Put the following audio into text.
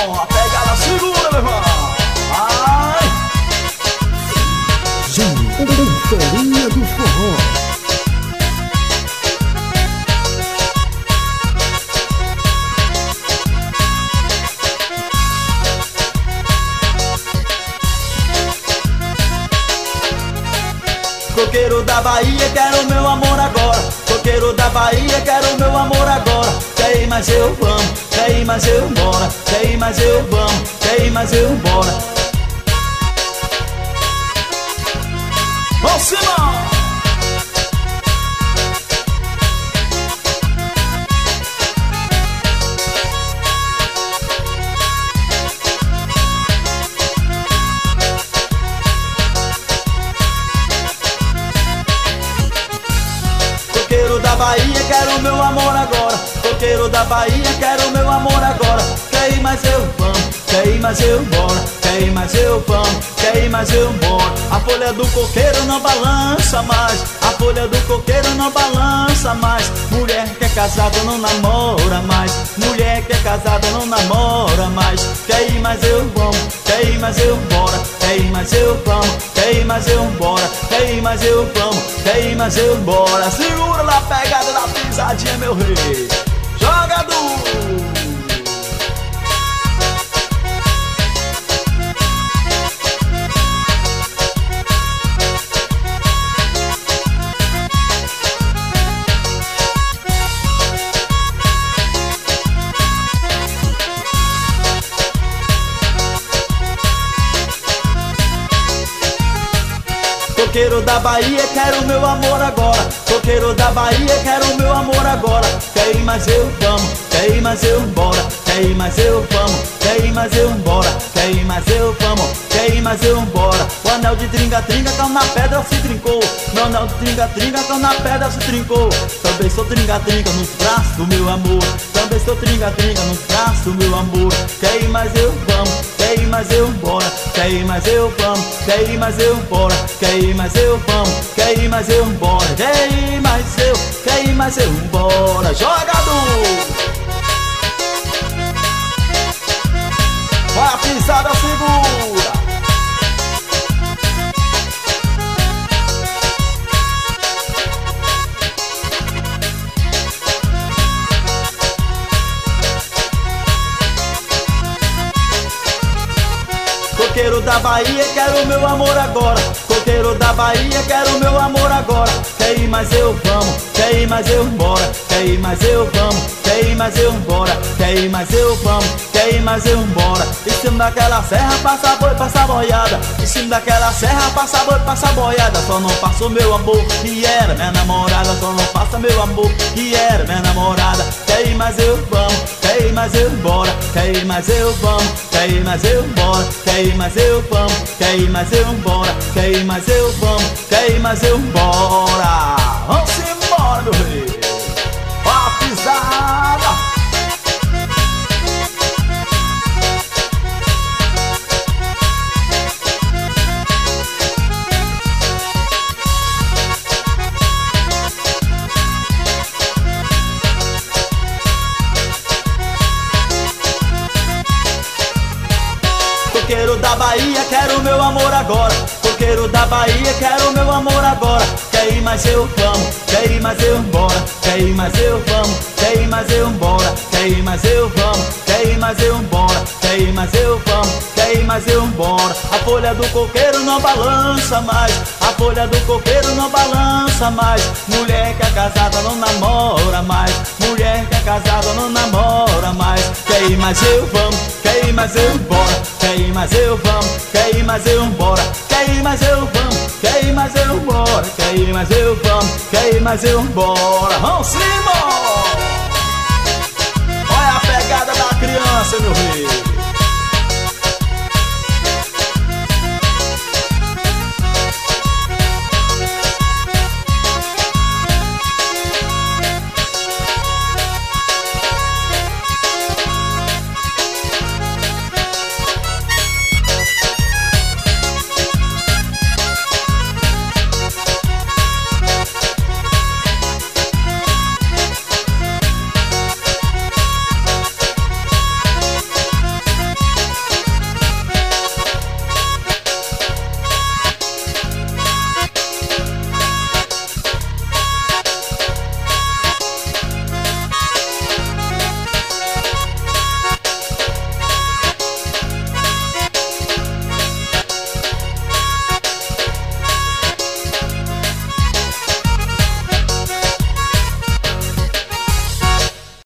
A pegada segura, meu irmão. Ai. Farinha do forró. Coqueiro da Bahia, quero meu amor agora. Coqueiro da Bahia, quero meu amor agora. Quer ir, mas eu vamos. Quer ir, mas eu bora. Quer ir, mas eu vamos. Quer ir, mas eu bora. Vamos cima! Coqueiro da Bahia, quero meu amor agora. Coqueiro da Bahia, quero meu amor agora. Quer ir, mas eu vamos. Quer ir, mas eu bora. Quer ir, mas eu vamos. Quer ir, mas eu bora. A folha do coqueiro não balança mais. A folha do coqueiro não balança mais. Mulher que é casada não namora mais. Mulher que é casada não namora mais. Quer ir, mas eu vamos. Quer ir, mas eu bora. Quer ir, mas eu vamos. Quer ir, mas eu bora. Quer ir, mas eu vamos. Quer ir, mas eu bora. Segura na pegada da pisadinha, meu rei. Jogador. Coqueiro da Bahia, quero meu amor agora. Coqueiro da Bahia, quero meu amor agora. Quer ir, mas eu vamos. Quer ir, mas eu bora. Quer ir, mas eu vamos. Quer ir, mas eu bora. Quer ir, mas eu vamos. Quer ir, mas eu bora. O anel de tringa-tringa caiu na pedra, se trincou. Meu anel de tringa-tringa caiu na pedra, se trincou. Também sou tringa-tringa nos braços do meu amor. Também sou tringa-tringa nos braços do meu amor. Quer ir, mas eu vamos. Quer ir, mas eu bora. Quer ir, mas eu vamos. Quer ir, mas eu bora. Quer ir, mas eu vamos. Quer ir, mas eu bora. Quer ir, mas eu. Quer ir, mas eu bora. Jogador. Vai a pisada, segura. Coqueiro da Bahia, quero meu amor agora. Coqueiro da Bahia, quero meu amor agora. Quer ir, mas eu vamos. Quer ir, mas eu bora. Quer ir, mas eu vamos. Quer ir, mas eu bora. Quer ir, mas eu vamos. Quer ir, mas eu bora. Em cima daquela serra passa boi, passa boiada. Em cima daquela serra passa boi, passa boiada. Só não passa o meu amor, que era minha namorada. Só não passa meu amor, que era minha namorada. Quer ir, mas eu vamos. Quer ir, mas eu bora. Quer ir, mas eu vamos. Quer ir, mas eu bora. Quer ir, mas eu vamos. Quer ir, mas eu bora. Quer ir, mas eu vamos. Quer ir, mas eu bora. Vamos embora, meu rei. Ó a pisada. Coqueiro da Bahia, quero meu amor agora. Coqueiro da Bahia, quero meu amor agora. Quer ir, mas eu vamos. Quer ir, mas eu bora. Quer ir, mas eu vamos. Quer ir, mas eu bora. Quer ir, mas eu vamos. Quer ir, mas eu bora. Quer ir, mas eu vamos. Quer ir, mas eu bora. A folha do coqueiro não balança mais. A folha do coqueiro não balança mais. Mulher que é casada não namora mais. Mulher que é casada não namora mais. Quer ir, mas eu vamos. Quer ir, mas eu bora. Quer ir, mas eu vamos. Quer ir, mas eu bora. Quer ir, mas eu vamos. Quer ir, mas eu bora. Quer ir, mas eu vamos. Quer ir, mas eu bora. Vamos embora. Olha a pegada da criança, meu rei.